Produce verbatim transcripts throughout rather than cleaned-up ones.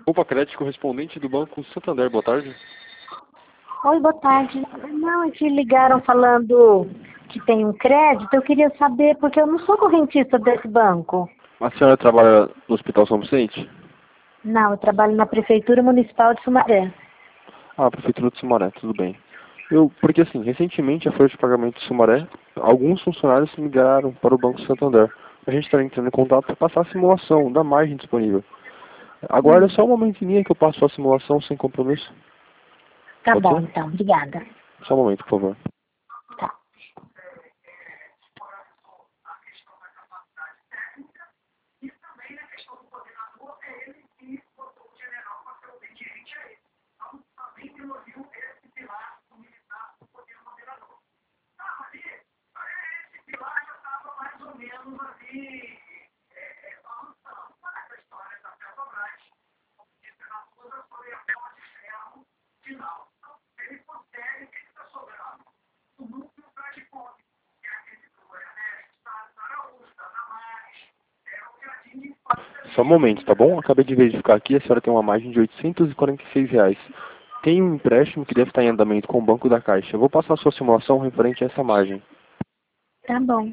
Opa, crédito correspondente do Banco Santander, boa tarde. Oi, boa tarde. Não, é que ligaram falando que tem um crédito. Eu queria saber, porque eu não sou correntista desse banco. A senhora trabalha no Hospital São Vicente? Não, eu trabalho na Prefeitura Municipal de Sumaré. Ah, Prefeitura de Sumaré, tudo bem. Eu, porque assim, recentemente a folha de pagamento de Sumaré, alguns funcionários migraram para o Banco Santander. A gente está entrando em contato para passar a simulação da margem disponível. Aguarda Hum, só um momento em linha que eu passo a simulação sem compromisso. tá Pode bom, ser? então. Obrigada. Só um momento, por favor. Tá. Só um momento, tá bom? Acabei de verificar aqui, a senhora tem uma margem de oitocentos e quarenta e seis reais. Tem um empréstimo que deve estar em andamento com o Banco da Caixa. Eu vou passar a sua simulação referente a essa margem. Tá bom.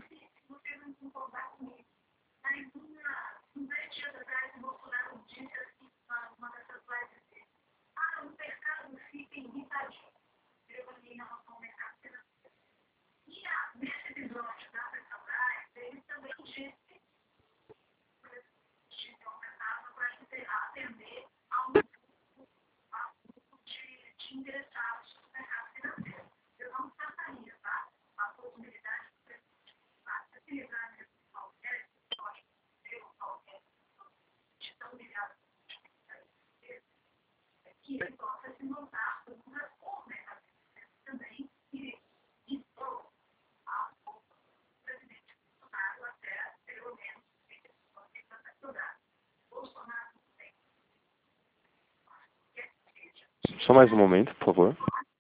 Só mais um momento, por favor.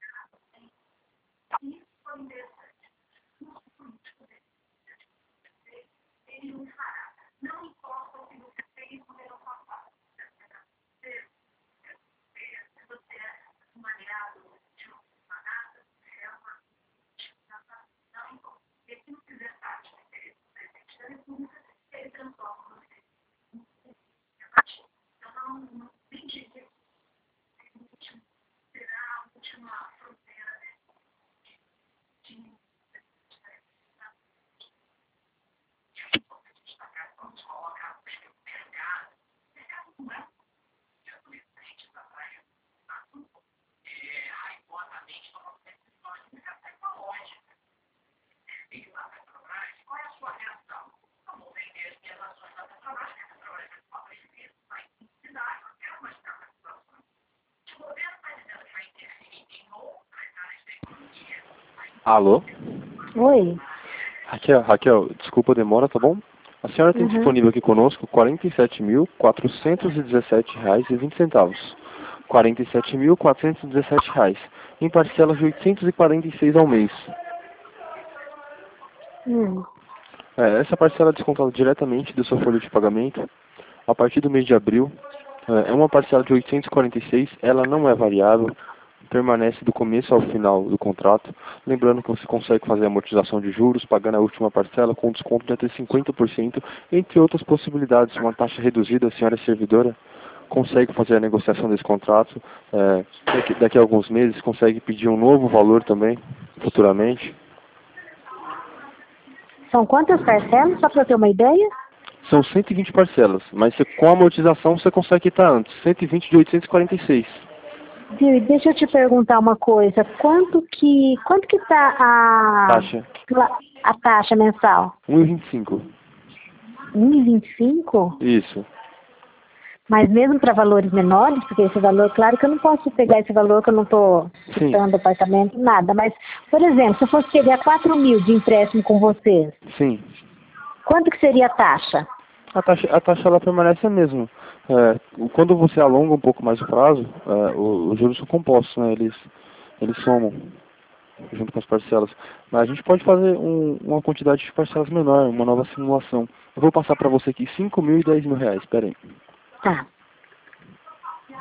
Alô? Oi. Raquel, Raquel, desculpa a demora, tá bom? A senhora tem Uhum. disponível aqui conosco quarenta e sete mil, quatrocentos e dezessete reais e vinte centavos. quarenta e sete mil, quatrocentos e dezessete reais. Em parcelas de oitocentos e quarenta e seis ao mês. Hum. É, essa parcela é descontada diretamente do seu folha de pagamento a partir do mês de abril. É é uma parcela de oitocentos e quarenta e seis, ela não é variável, permanece do começo ao final do contrato. Lembrando que você consegue fazer a amortização de juros, pagando a última parcela com desconto de até cinquenta por cento, entre outras possibilidades. Uma taxa reduzida, a senhora é servidora, consegue fazer a negociação desse contrato. É, daqui, daqui a alguns meses consegue pedir um novo valor também, futuramente. São quantas parcelas, só para eu ter uma ideia? São cento e vinte parcelas, mas você, com a amortização você consegue quitar antes. cento e vinte de oitocentos e quarenta e seis. Viu, e deixa eu te perguntar uma coisa. Quanto que, quanto que tá a, Taxa a taxa mensal? um e vinte e cinco. um e vinte e cinco? Isso. Mas mesmo para valores menores, porque esse valor, claro que eu não posso pegar esse valor que eu não estou Sim, citando apartamento, nada. Mas, por exemplo, se eu fosse pegar quatro mil de empréstimo com vocês, sim. quanto que seria a taxa? A taxa, a taxa ela permanece a mesma. É, quando você alonga um pouco mais o prazo, é, o- os juros são compostos, né? Eles, eles somam junto com as parcelas. Mas a gente pode fazer um- uma quantidade de parcelas menor, uma nova simulação. Eu vou passar para você aqui cinco mil e dez mil reais, espera aí. Tá.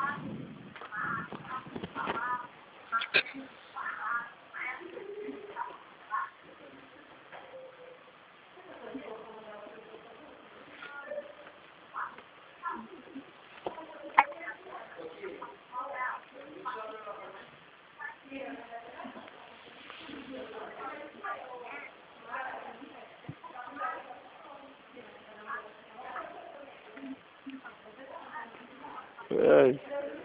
Ai.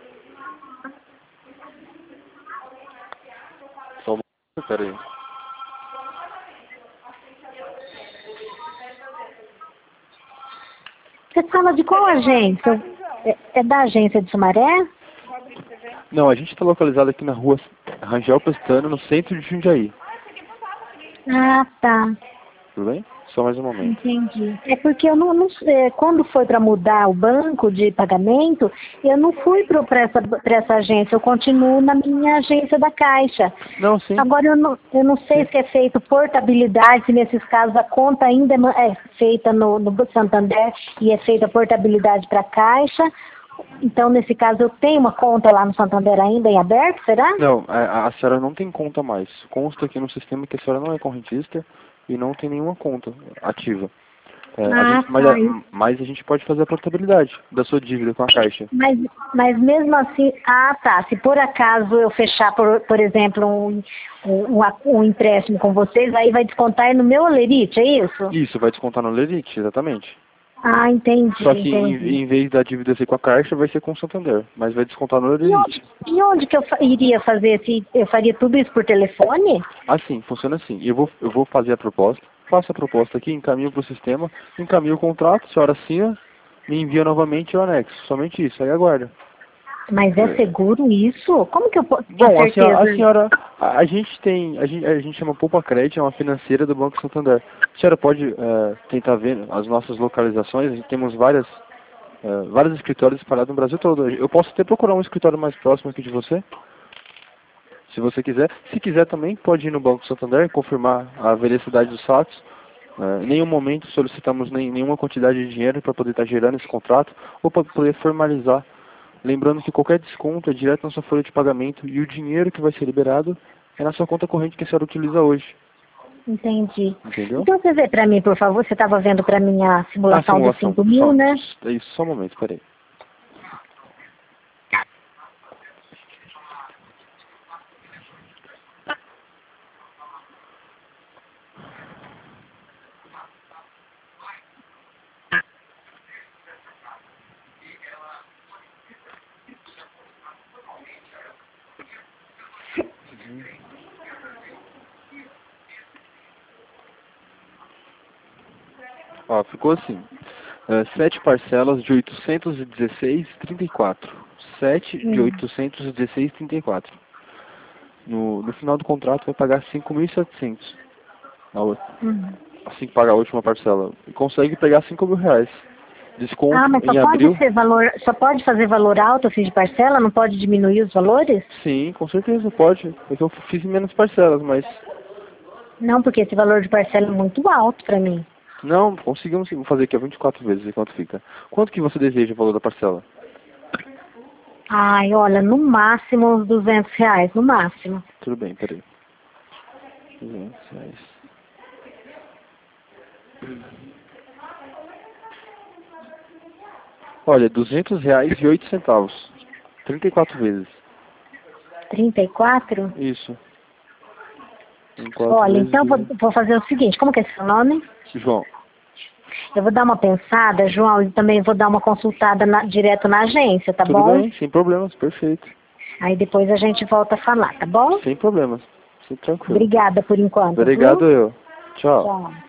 Só um... Pera aí. Você fala de qual agência? É, é da agência de Sumaré? Não, a gente está localizado aqui na rua Rangel Pestana, no centro de Jundiaí. Ah, tá. Tudo bem? Só mais um momento. Entendi. É porque eu não, não é, quando foi para mudar o banco de pagamento, eu não fui para essa, para essa agência, eu continuo na minha agência da Caixa. Não, sim. Agora eu não, eu não sei Sim. se é feito portabilidade, se nesses casos a conta ainda é feita no, no Santander e é feita portabilidade para a Caixa. Então, nesse caso, eu tenho uma conta lá no Santander ainda em aberto, será? Não, a, a senhora não tem conta mais. Consta aqui no sistema que a senhora não é correntista e não tem nenhuma conta ativa. É, a Ah, gente, mas, tá. a, mas a gente pode fazer a portabilidade da sua dívida com a Caixa. Mas, mas mesmo assim, ah, tá. Se por acaso eu fechar, por, por exemplo, um, um, um empréstimo com vocês, aí vai descontar no meu olerite, é isso? Isso, vai descontar no Lerite, exatamente. Ah, entendi, Só que em, entendi. em vez da dívida ser com a Caixa, vai ser com o Santander. Mas vai descontar no E Lerite. onde, e onde que eu fa- iria fazer? Se eu faria tudo isso por telefone? Assim, funciona assim. Eu vou, eu vou fazer a proposta, faço a proposta aqui, encaminho para o sistema, encaminho o contrato, a senhora assina, me envia novamente o anexo. Somente isso, aí aguarda. Mas é É. seguro isso? Como que eu posso ter Bom, a senhora, a, certeza? senhora a, a gente tem, a gente, a gente chama Poupa Crédito, é uma financeira do Banco Santander. A senhora pode eh, tentar ver as nossas localizações, a gente temos várias, eh, vários escritórios espalhados no Brasil todo. Eu posso até procurar um escritório mais próximo aqui de você, se você quiser. Se quiser também, pode ir no Banco Santander e confirmar a veracidade dos fatos. Eh, em nenhum momento solicitamos nem, nenhuma quantidade de dinheiro para poder estar gerando esse contrato ou para poder formalizar. Lembrando que qualquer desconto é direto na sua folha de pagamento e o dinheiro que vai ser liberado é na sua conta corrente que a senhora utiliza hoje. Entendi. Entendeu? Então você vê para mim, por favor, você estava vendo para mim a Ah, simulação dos simulação. cinco mil, Só, né? é isso, só um momento, peraí. Ó, ficou assim. É, sete parcelas de oitocentos e dezesseis vírgula trinta e quatro. Sete de Hum. oitocentos e dezesseis vírgula trinta e quatro. No, no final do contrato vai pagar cinco mil e setecentos. Na outra. Hum. Assim que pagar a última parcela. E consegue pegar cinco mil reais. Ah, Desconto mas só em pode abril. ser valor, só pode fazer valor alto assim de parcela, não pode diminuir os valores? Sim, com certeza, pode. Porque eu fiz menos parcelas, mas... Não, porque esse valor de parcela é muito alto para mim. Não, conseguimos fazer aqui a vinte e quatro vezes e quanto fica. Quanto que você deseja o valor da parcela? Ai, olha, no máximo uns duzentos reais, no máximo. Tudo bem, peraí. duzentos reais. Olha, duzentos reais e oito centavos. trinta e quatro vezes. trinta e quatro? Isso. Em quatro Olha, vezes então vou, de... vou fazer o seguinte, como que é seu nome? João, Eu vou dar uma pensada, João, e também vou dar uma consultada na- direto na agência, tá tudo bom? bem, sem problemas, perfeito. Aí depois a gente volta a falar, tá bom? Sem problemas, sem tranquilo. Obrigada por enquanto, Obrigado viu? eu. Tchau. Tchau.